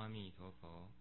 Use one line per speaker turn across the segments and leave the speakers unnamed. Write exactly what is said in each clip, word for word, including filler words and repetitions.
弥陀佛。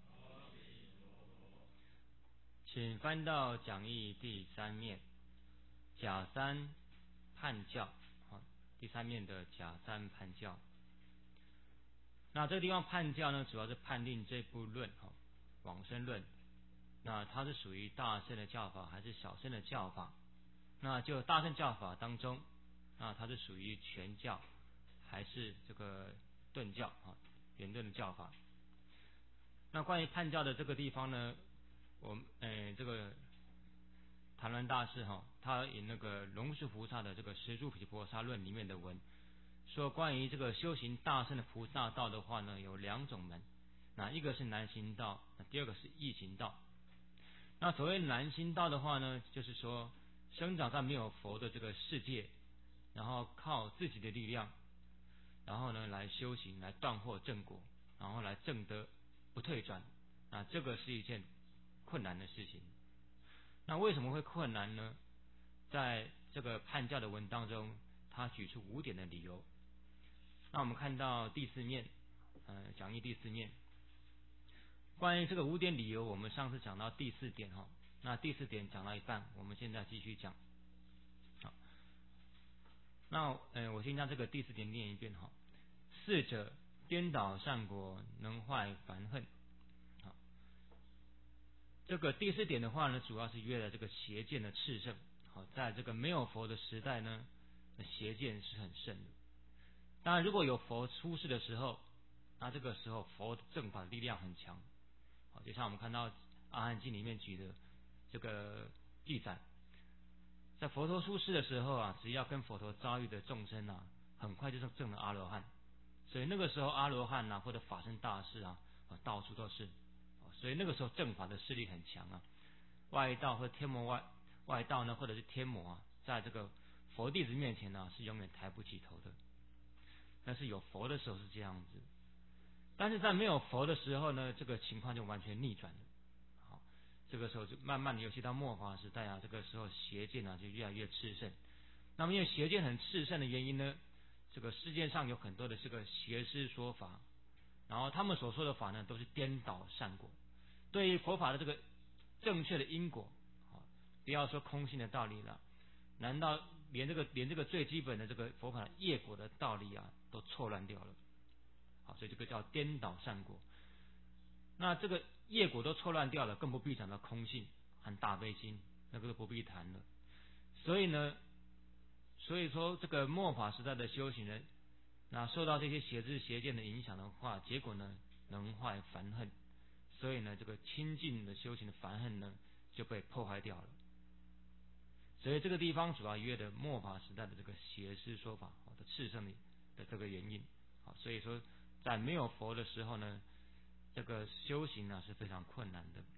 请翻到讲义第三面，甲三判教，第三面的甲三判教。那这个地方判教呢，主要是判定这部论往生论，那它是属于大乘的教法还是小乘的教法？那就大乘教法当中，那它是属于全教还是这个顿教啊？圆顿的教法。那关于判教的这个地方呢，我们呃这个谭鸾大师哈，他以那个龙树菩萨的这个十住毗婆沙论里面的文说，关于这个修行大乘的菩萨道的话呢，有两种门，那一个是难行道，那第二个是易行道。那所谓难行道的话呢，就是说生长在没有佛的这个世界，然后靠自己的力量，然后呢来修行，来断惑正果，然后来证得不退转，那这个是一件困难的事情。那为什么会困难呢？在这个判教的文当中，他举出五点的理由。那我们看到第四面，呃，讲义第四面，关于这个五点理由，我们上次讲到第四点哈，那第四点讲到一半，我们现在继续讲。好，那呃，我先将这个第四点念一遍哈。四者颠倒善果，能坏烦恨。好，这个第四点的话呢，主要是约了这个邪见的炽盛。好，在这个没有佛的时代呢，邪见是很盛的。当然，如果有佛出世的时候，那这个时候佛的正法的力量很强。好，就像我们看到《阿含经》里面举的这个记载，在佛陀出世的时候啊，只要跟佛陀遭遇的众生啊，很快就是证了阿罗汉。所以那个时候阿罗汉啊，或者法身大士啊，到处都是。所以那个时候正法的势力很强啊。外道或者天魔外外道呢，或者是天魔啊，在这个佛弟子面前呢，是永远抬不起头的。但是有佛的时候是这样子，但是在没有佛的时候呢，这个情况就完全逆转了。好，这个时候就慢慢的，尤其到末法时代啊，这个时候邪见啊就越来越炽盛。那么因为邪见很炽盛的原因呢，这个世界上有很多的这个邪师说法，然后他们所说的法呢，都是颠倒善果。对于佛法的这个正确的因果，不要说空性的道理了，难道连这个连这个最基本的这个佛法的业果的道理啊，都错乱掉了？好，所以这个叫颠倒善果。那这个业果都错乱掉了，更不必讲到空性和大悲心，那个都不必谈了。所以呢，所以说这个末法时代的修行人，那受到这些邪知邪见的影响的话，结果呢，能坏烦恨。所以呢，这个清净的修行的烦恨呢，就被破坏掉了。所以这个地方主要约的末法时代的这个邪师说法的炽盛的这个原因。好，所以说在没有佛的时候呢，这个修行呢是非常困难的。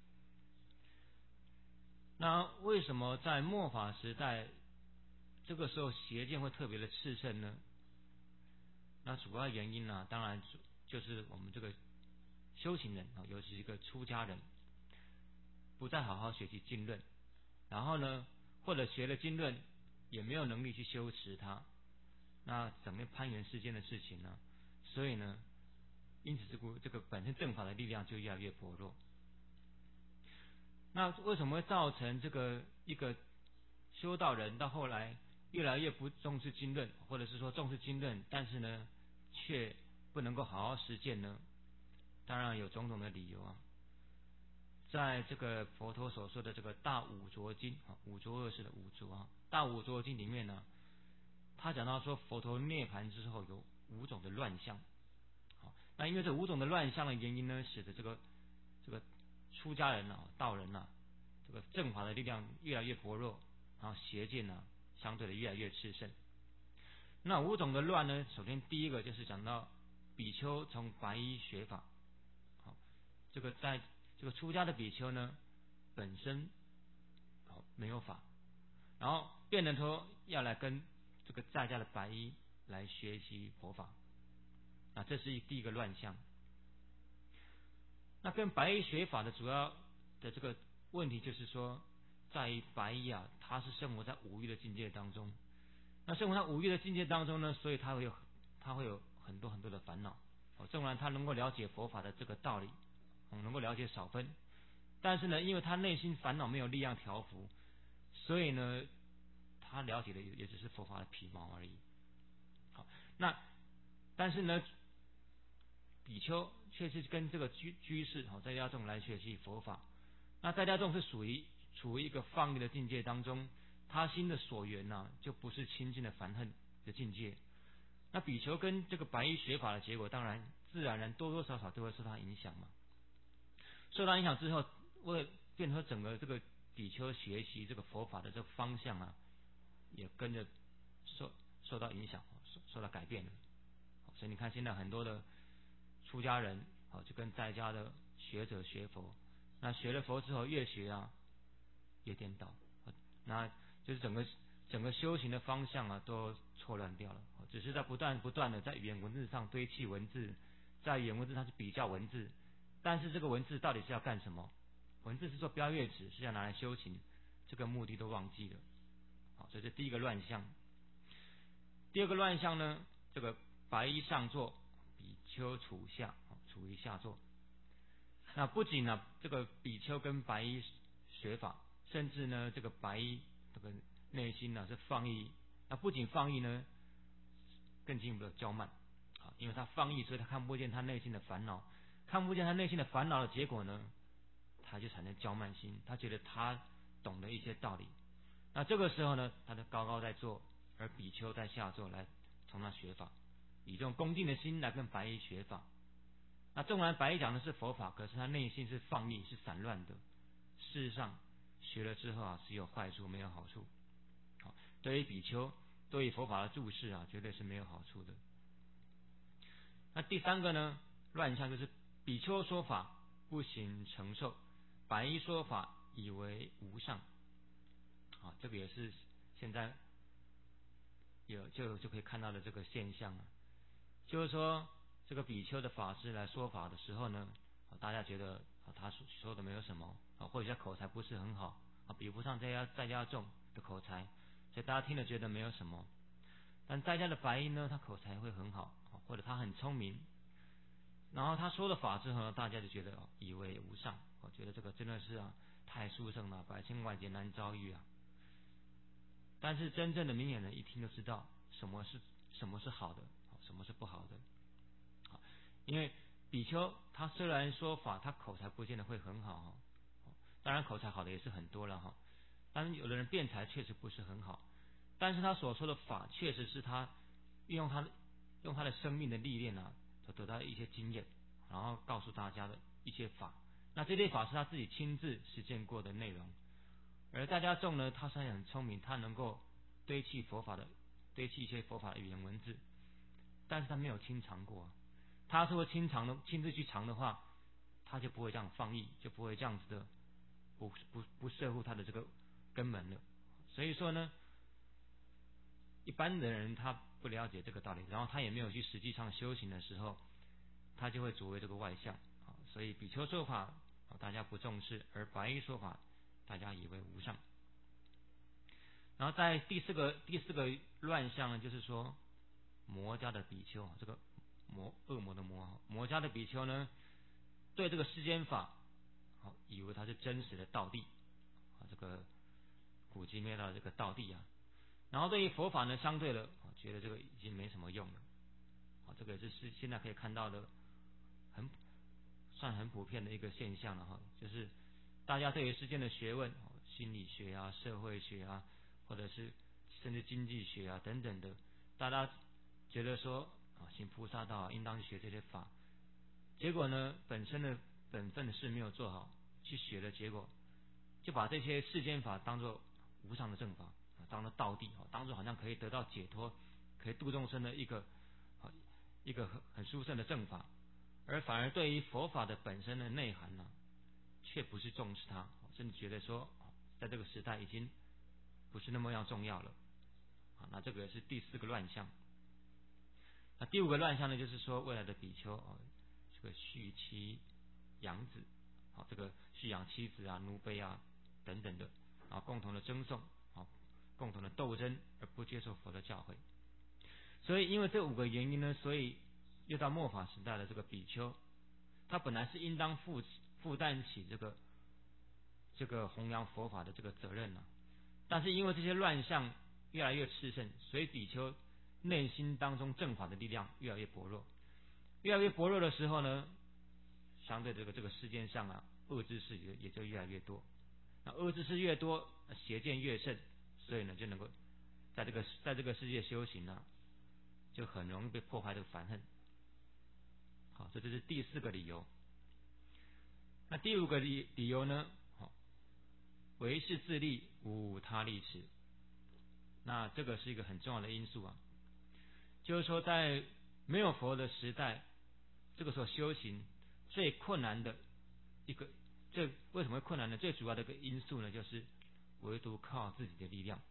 那为什么在末法时代这个时候邪见会特别的炽盛呢？那主要原因呢，当然就是我们这个修行人啊，尤其是一个出家人，不再好好学习经论，然后呢，或者学了经论也没有能力去修持它，那整个攀缘世间的事情呢，所以呢，因此这个这个本身正法的力量就越来越薄弱。那为什么会造成这个一个修道人到后来越来越不重视经论，或者是说重视经论，但是呢，却不能够好好实践呢？当然有种种的理由啊。在这个佛陀所说的这个大五浊经啊，五浊恶世的五浊啊，大五浊经里面呢，他讲到说佛陀涅槃之后有五种的乱象。好，那因为这五种的乱象的原因呢，使得这个这个出家人啊、道人啊，这个正法的力量越来越薄弱，然后邪见呢相对的越来越炽盛。那五种的乱呢，首先第一个就是讲到比丘从白衣学法。好，这个在这个出家的比丘呢，本身好没有法，然后变成说要来跟这个在家的白衣来学习佛法，啊，这是第一个乱象。那跟白衣学法的主要的这个问题就是说，在于白衣啊，他是生活在五欲的境界当中。那生活在五欲的境界当中呢，所以他会有他会有很多很多的烦恼。 哦，纵然他能够了解佛法的这个道理，哦，能够了解少分，但是呢，因为他内心烦恼没有力量调伏，所以呢，他了解的也只是佛法的皮毛而已。好，那但是呢，比丘却是跟这个居居士好在家众来学习佛法。那在家众是属于处于一个放逸的境界当中，他心的所缘呢、啊，就不是亲近的烦恨的境界。那比丘跟这个白衣学法的结果，当然自然然多多少少都会受他影响嘛。受到影响之后，为变成整个这个比丘学习这个佛法的这个方向啊，也跟着受受到影响，受受到改变了。所以你看，现在很多的出家人，好就跟在家的学者学佛，那学了佛之后越学啊越颠倒，那就是整个整个修行的方向啊都错乱掉了。只是在不断不断的在语言文字上堆砌文字，在语言文字上去比较文字，但是这个文字到底是要干什么？文字是做标月纸，是要拿来修行，这个目的都忘记了。好，所以这第一个乱象。第二个乱象呢，这个白衣上座，比丘处下，处于下座。那不仅呢，这个比丘跟白衣学法，甚至呢，这个白衣这个内心呢是放逸。那不仅放逸呢，更进一步的骄慢。啊，因为他放逸，所以他看不见他内心的烦恼，看不见他内心的烦恼的结果呢，他就产生骄慢心。他觉得他懂得一些道理。那这个时候呢，他就高高在坐，而比丘在下座来从他学法，以这种恭敬的心来跟白衣学法。那纵然白衣讲的是佛法，可是他内心是放逸，是散乱的。事实上，学了之后啊，是有坏处，没有好处。好，对于比丘，对于佛法的注释啊，绝对是没有好处的。那第三个呢，乱象就是比丘说法不行承受，白衣说法以为无上。啊，这个也是现在有就就可以看到的这个现象啊，就是说这个比丘的法师来说法的时候呢，大家觉得他说的没有什么啊，或者他口才不是很好啊，比不上在家在家众的口才，所以大家听了觉得没有什么。但在家的白衣呢，他口才会很好，或者他很聪明，然后他说了法之后呢，大家就觉得以为无上，我觉得这个真的是啊太殊胜了，百千万劫难遭遇啊。但是真正的明眼人一听就知道什么是什么是好的，什么是不好的。因为比丘他虽然说法，他口才不见得会很好，当然口才好的也是很多了哈。当然有的人辩才确实不是很好，但是他所说的法确实是他运用他用他的生命的历练啊，所得到一些经验，然后告诉大家的一些法。那这些法是他自己亲自实践过的内容。而在家众呢，他虽然很聪明，他能够堆砌佛法的堆砌一些佛法的语言文字，但是他没有亲尝过。他如果亲尝的亲自去尝的话，他就不会这样放逸，就不会这样子的不不不摄护他的这个根本了。所以说呢，一般的人他不了解这个道理，然后他也没有去实际上修行的时候，他就会作为这个外相啊。所以比丘说法大家不重视，而白衣说法大家以为无上。然后在第四个第四个乱象呢，就是说魔家的比丘，这个魔恶魔的魔魔家的比丘呢，对这个世间法好以为它是真实的道谛啊，这个古籍灭到这个道谛啊。然后对于佛法呢，相对的觉得这个已经没什么用了啊，这个也是现在可以看到的很算很普遍的一个现象了哈，就是大家对于世间的学问，心理学啊、社会学啊，或者是甚至经济学啊等等的，大家觉得说啊，行菩萨道应当去学这些法，结果呢，本身的本分的事没有做好，去学的结果，就把这些世间法当作无上的正法，当作道谛，当作好像可以得到解脱、可以度众生的一个一个很很殊胜的正法，而反而对于佛法的本身的内涵呢，却不是重视它，甚至觉得说，在这个时代已经不是那么样重要了。啊，那这个是第四个乱象。那第五个乱象呢，就是说未来的比丘啊，这个续妻养子，啊，这个续养妻子啊、奴婢啊等等的，啊，共同的争讼，啊，共同的斗争，而不接受佛的教诲。所以因为这五个原因呢，所以越到末法时代的这个比丘，他本来是应当负负担起这个这个弘扬佛法的这个责任呢、啊，但是因为这些乱象越来越炽盛，所以比丘内心当中正法的力量越来越薄弱，越来越薄弱的时候呢，相对这个这个世间上啊，恶知识也也就越来越多。那恶知识越多，邪见越盛，所以呢就能够在这个在这个世界修行呢，就很容易被破坏这个烦恨。好，这就是第四个理由。那第五个理理由呢？好，唯是自利，无他利持。那这个是一个很重要的因素啊，就是说在没有佛的时代，这个时候修行最困难的一个，这为什么会困难呢？最主要的一个因素呢，就是唯独靠自己的力量。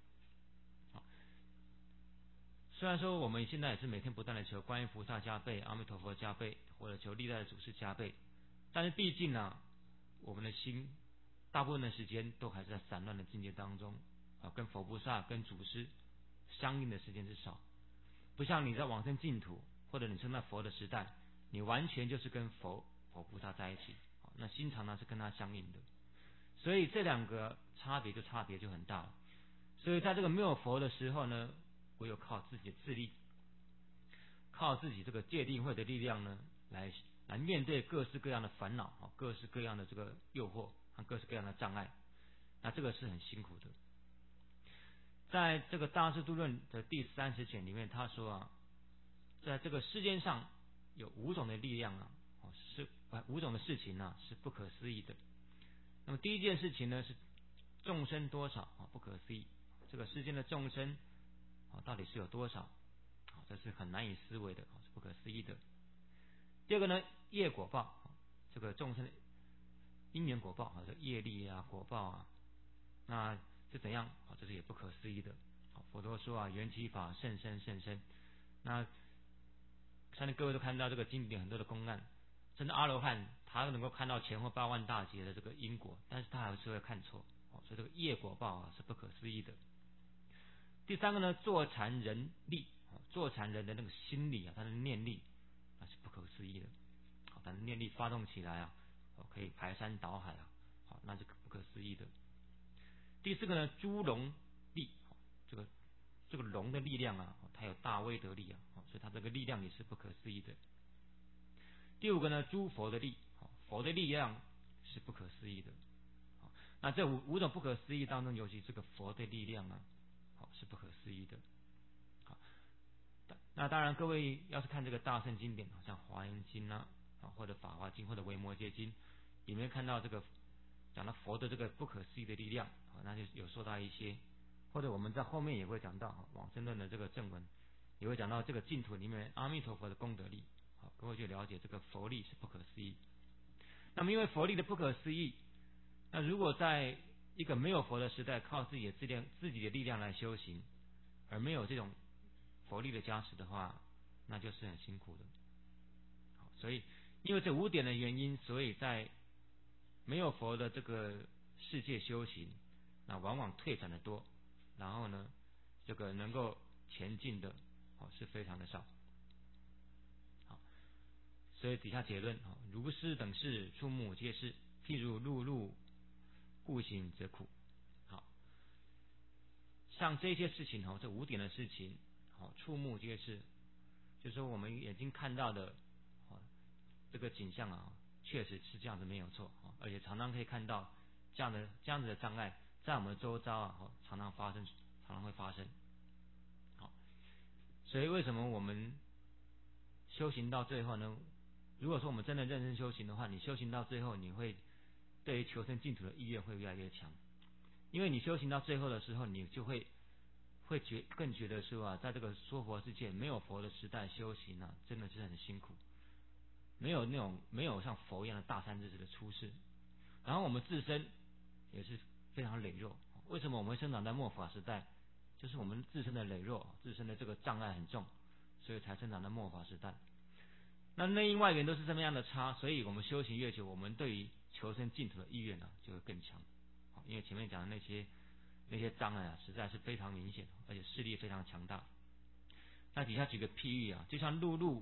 虽然说我们现在也是每天不断的求观音菩萨加倍、阿弥陀佛加倍，或者求历代的祖师加倍，但是毕竟呢、啊，我们的心大部分的时间都还是在散乱的境界当中啊，跟佛菩萨、跟祖师相应的时间是少。不像你在往生净土，或者你生在佛的时代，你完全就是跟佛佛菩萨在一起，那心常常是跟他相应的。所以这两个差别就差别就很大了。所以在这个没有佛的时候呢，唯有靠自己的自力，靠自己这个戒定慧的力量呢，来来面对各式各样的烦恼，各式各样的这个诱惑和各式各样的障碍。那这个是很辛苦的。在这个大智度论的第三十卷里面，他说啊，在这个世间上有五种的力量啊，是五种的事情啊是不可思议的。那么第一件事情呢是众生多少啊，不可思议。这个世间的众生啊到底是有多少啊？这是很难以思维的，是不可思议的。第二个呢，业果报，这个众生因缘果报啊，这业力啊果报啊，那是怎样啊？这是也不可思议的。佛陀说啊，缘起法甚深甚深。那相信各位都看到这个经典很多的公案，甚至阿罗汉他能够看到前后八万大劫的这个因果，但是他还是会看错，所以这个业果报啊是不可思议的。第三个呢，坐禅人力，坐禅人的那个心理啊，他的念力那是不可思议的。好，他的念力发动起来啊，可以排山倒海啊，好，那是不可思议的。第四个呢，诸龙力，这个这个龙的力量啊，它有大威德力啊，所以它这个力量也是不可思议的。第五个呢，诸佛的力，佛的力量是不可思议的。那这五五种不可思议当中，尤其这个佛的力量啊，好是不可思议的。好，那当然各位要是看这个大圣经典，像华严经啊，或者法华经或者维摩诘经，里面看到这个讲到佛的这个不可思议的力量，那就有说到一些，或者我们在后面也会讲到往生论的这个正文，也会讲到这个净土里面阿弥陀佛的功德力，好，各位就了解这个佛力是不可思议。那么因为佛力的不可思议，那如果在一个没有佛的时代，靠自己的力量自己的力量来修行，而没有这种佛力的加持的话，那就是很辛苦的。好，所以因为这五点的原因，所以在没有佛的这个世界修行，那往往退展的多，然后呢，这个能够前进的哦是非常的少。好，所以底下结论啊，如是等事，触目皆是，譬如碌碌，故行则苦。好，像这些事情哦，这五点的事情，好，触目皆是，就是说我们眼睛看到的，这个景象啊，确实是这样子没有错，而且常常可以看到这样的这样子的障碍在我们的周遭啊，常常发生，常常会发生。好，所以为什么我们修行到最后呢？如果说我们真的认真修行的话，你修行到最后，你会对于求生净土的意愿会越来越强，因为你修行到最后的时候，你就会会觉更觉得说啊，在这个说佛世界没有佛的时代修行啊，真的是很辛苦。没有那种没有像佛一样的大善知识的出世，然后我们自身也是非常羸弱。为什么我们会生长在末法时代？就是我们自身的羸弱，自身的这个障碍很重，所以才生长在末法时代。那内因外缘都是这么样的差，所以我们修行越久，我们对于求生净土的意愿呢就会更强。因为前面讲的那些那些障碍啊，实在是非常明显，而且势力非常强大。那底下举个譬喻啊，就像碌碌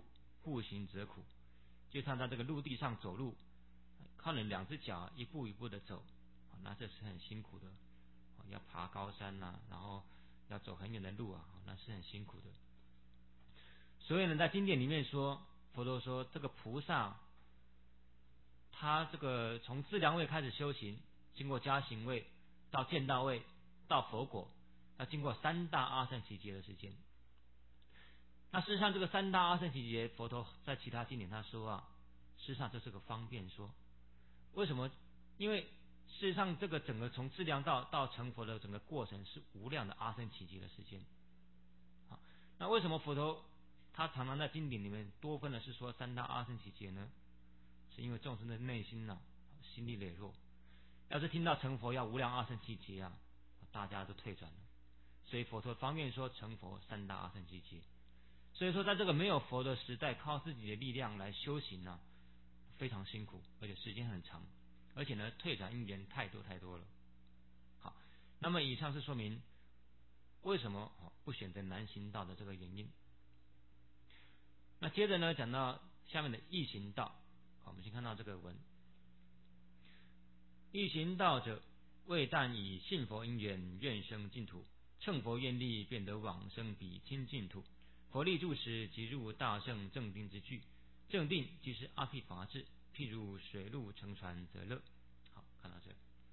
步行则苦，就像在这个陆地上走路，靠你两只脚一步一步的走，那这是很辛苦的，要爬高山呐、啊，然后要走很远的路啊，那是很辛苦的。所以呢，在经典里面说，佛陀说这个菩萨，他这个从自量位开始修行，经过加行位到见道位到佛果，要经过三大阿僧祇劫的时间。那事实上，这个三大阿僧祇劫，佛陀在其他经典他说啊，事实上这是个方便说。为什么？因为事实上，这个整个从自量道到成佛的整个过程是无量的阿僧祇劫的时间。好，那为什么佛陀他常常在经典里面多分的是说三大阿僧祇劫呢？是因为众生的内心呢、啊、心力羸弱，要是听到成佛要无量阿僧祇劫啊，大家都退转了。所以佛陀方便说成佛三大阿僧祇劫。所以说，在这个没有佛的时代，靠自己的力量来修行呢、啊，非常辛苦，而且时间很长，而且呢，退转因缘太多太多了。好，那么以上是说明为什么不选择难行道的这个原因。那接着呢，讲到下面的易行道。好，我们先看到这个文：易行道者，谓但以信佛因缘，愿生净土，乘佛愿力，便得往生彼清净土。佛力住时，即入大圣正定之具。正定即是阿毗法智，譬如水陆乘船，则乐。好，看到这。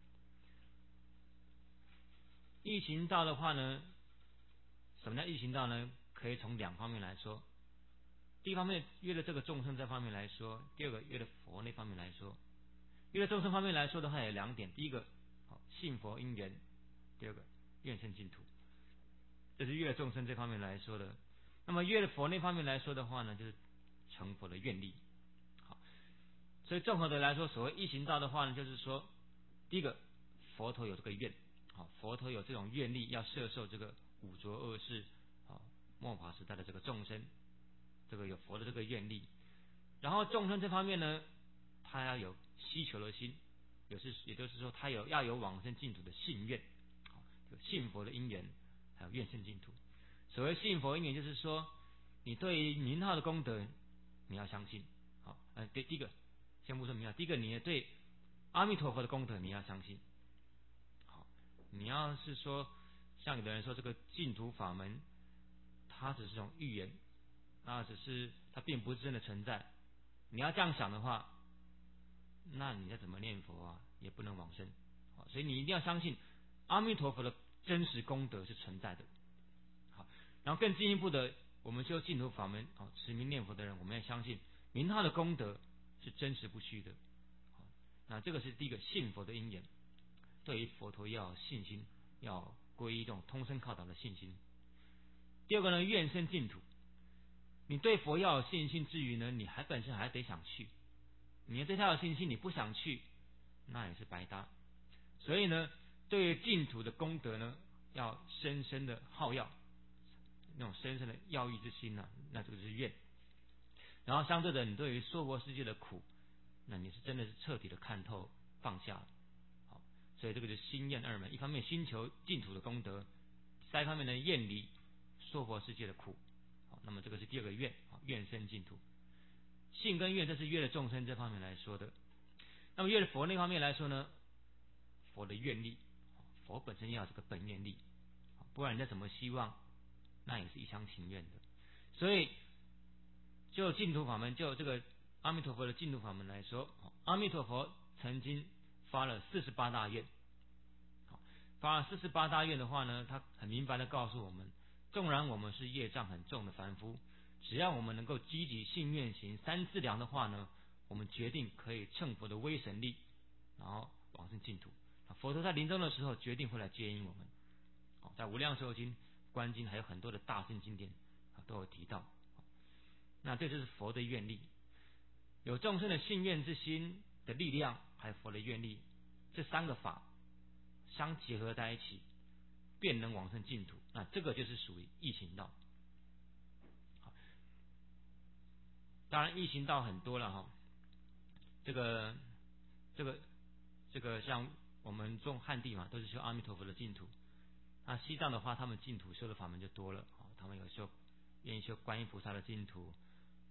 易行道的话呢，什么叫易行道呢？可以从两方面来说。第一方面，约了这个众生这方面来说；第二个，约了佛那方面来说。约了众生方面来说的话，有两点：第一个，信佛因缘；第二个，愿生净土。这是约了众生这方面来说的。那么约了佛那方面来说的话呢，就是成佛的愿力。好，所以综合的来说，所谓易行道的话呢，就是说，第一个，佛陀有这个愿，好，佛陀有这种愿力，要摄受这个五浊恶世，好，末法时代的这个众生，这个有佛的这个愿力。然后众生这方面呢，他要有希求的心，有是也就是说，他有要有往生净土的信愿，好，有信佛的因缘，还有愿生净土。所谓信佛因缘，就是说，你对于名号的功德，你要相信。好，呃，对，第一个，先不说名号，第一个，你对阿弥陀佛的功德你要相信。好，你要是说，像有的人说这个净土法门，它只是种预言，那只是它并不是真的存在。你要这样想的话，那你再怎么念佛啊，也不能往生。好，所以你一定要相信阿弥陀佛的真实功德是存在的。好，然后更进一步的，我们修净土法门，好，持名念佛的人，我们要相信名号的功德是真实不虚的。好，那这个是第一个信佛的因缘，对于佛陀要有信心，要皈依这种通身靠导的信心。第二个呢，愿生净土。你对佛要有信心之余呢，你还本身还得想去。你要对他有信心，你不想去，那也是白搭。所以呢，对于净土的功德呢，要深深的好要，那种深深的要欲之心呢、啊，那这个是愿。然后相对的，你对于娑婆世界的苦，那你是真的是彻底的看透放下了。好，所以这个就是心愿二门，一方面心求净土的功德，再一方面呢厌离娑婆世界的苦。好，那么这个是第二个愿，愿生净土。信跟愿，这是约了众生这方面来说的。那么约了佛那方面来说呢，佛的愿力，佛本身要有这个本愿力，不然人家怎么希望，那也是一厢情愿的。所以就净土法门，就这个阿弥陀佛的净土法门来说，阿弥陀佛曾经发了四十八大愿。发了四十八大愿的话呢，他很明白的告诉我们，纵然我们是业障很重的凡夫，只要我们能够积极信愿行三资粮的话呢，我们决定可以乘佛的威神力，然后往生净土。佛陀在临终的时候决定会来接引我们。在无量寿经、观经还有很多的大圣经典都有提到。那这就是佛的愿力，有众生的信愿之心的力量，还有佛的愿力，这三个法相结合在一起，便能往生净土。那这个就是属于易行道。当然易行道很多了哈，这个这个这个像我们中汉地嘛，都是修阿弥陀佛的净土。那西藏的话，他们净土修的法门就多了，他们有修愿意修观音菩萨的净土，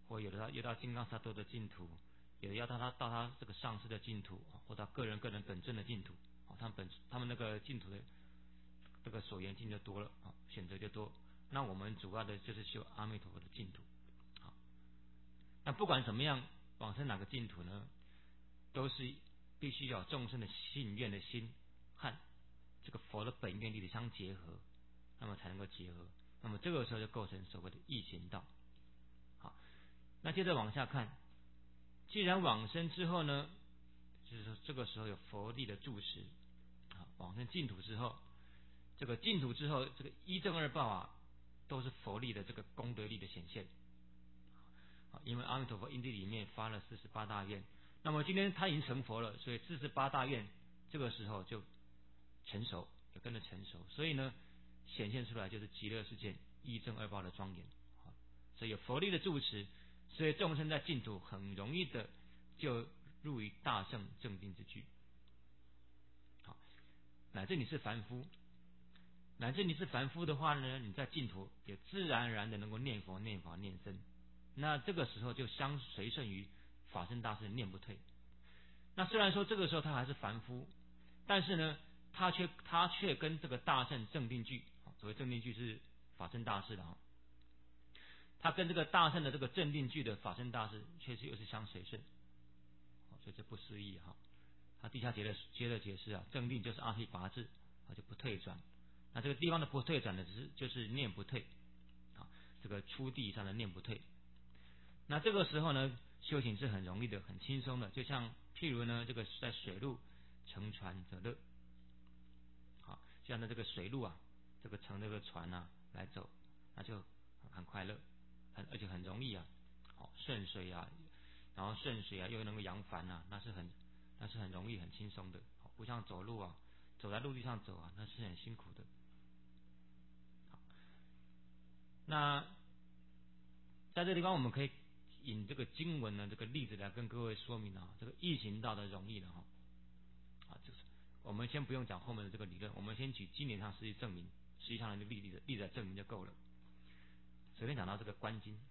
或有的要到金刚萨埵的净土，有的要到他到他这个上师的净土，或到个人个人本尊的净土，他们本他们那个净土的这个所缘境就多了，选择就多。那我们主要的就是修阿弥陀佛的净土。好，那不管怎么样，往生哪个净土呢，都是必须要众生的信愿的心和这个佛的本愿力的相结合，那么才能够结合。那么这个时候就构成所谓的易行道。好，那接着往下看，既然往生之后呢，就是说这个时候有佛力的住持，啊，往生净土之后，这个净土之后，这个一正二报啊，都是佛力的这个功德力的显现。啊，因为阿弥陀佛因地里面发了四十八大愿，那么今天他已经成佛了，所以四十八大愿这个时候就成熟，也跟着成熟，所以呢，显现出来就是极乐世界一正二报的庄严。所以有佛力的住持，所以众生在净土很容易的就入于大圣正定之具。好，乃至你是凡夫，乃至你是凡夫的话呢，你在净土也自然而然的能够念佛、念法、念僧。那这个时候就相随顺于法身大士念不退。那虽然说这个时候他还是凡夫，但是呢，他却他却跟这个大圣正定具，所谓正定具是法身大士的啊。他跟这个大圣的这个正定具的法身大士，确实又是相随顺，所以这不思议哈。他地下接着接着解释啊，正定就是阿阇跋致，啊就不退转。那这个地方的不退转呢，只是就是念不退啊，这个初地上的念不退。那这个时候呢，修行是很容易的，很轻松的，就像譬如呢，这个在水路乘船则乐，好，像在这个水路啊，这个乘这个船啊来走，那就很快乐。很而且很容易啊，好顺水啊，然后顺水啊又能够扬帆啊，那是很那是很容易很轻松的，不像走路啊，走在陆地上走啊，那是很辛苦的。好，那在这个地方我们可以引这个经文呢这个例子来跟各位说明啊，这个易行道的容易的哈。啊，就是我们先不用讲后面的这个理论，我们先举经典上实际证明，实际上的例子例子来证明就够了。首先讲到这个观经，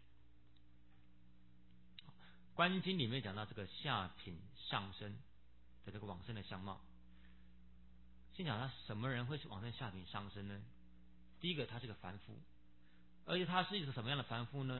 观经里面讲到这个下品上生的这个往生的相貌。先讲他什么人会是往生下品上生呢？第一个，他是个凡夫，而且他是一个什么样的凡夫呢？